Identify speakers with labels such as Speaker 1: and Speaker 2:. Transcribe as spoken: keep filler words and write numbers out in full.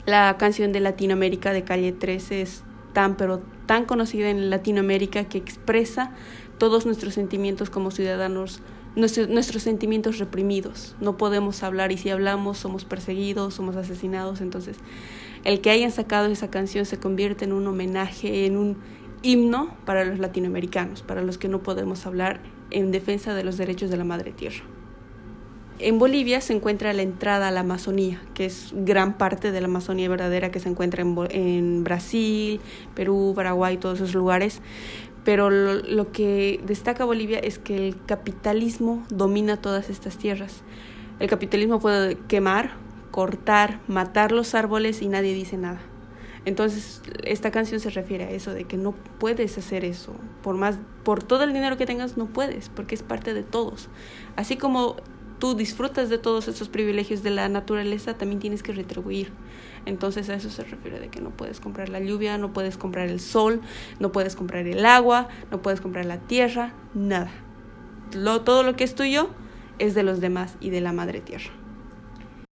Speaker 1: La canción de Latinoamérica de Calle trece es tan pero tan conocida en Latinoamérica que expresa todos nuestros sentimientos como ciudadanos, nuestros, nuestros sentimientos reprimidos. No podemos hablar y si hablamos somos perseguidos, somos asesinados. Entonces el que hayan sacado esa canción se convierte en un homenaje, en un himno para los latinoamericanos, para los que no podemos hablar en defensa de los derechos de la madre tierra. En Bolivia se encuentra la entrada a la Amazonía, que es gran parte de la Amazonía verdadera que se encuentra en, en Brasil, Perú, Paraguay, todos esos lugares. Pero lo, lo que destaca Bolivia es que el capitalismo domina todas estas tierras. El capitalismo puede quemar, cortar, matar los árboles y nadie dice nada. Entonces esta canción se refiere a eso, de que no puedes hacer eso. Por más, por todo el dinero que tengas no puedes, porque es parte de todos. Así como tú disfrutas de todos esos privilegios de la naturaleza, también tienes que retribuir. Entonces a eso se refiere, de que no puedes comprar la lluvia, no puedes comprar el sol, no puedes comprar el agua, no puedes comprar la tierra, nada. Lo, todo lo que es tuyo es de los demás y de la madre tierra.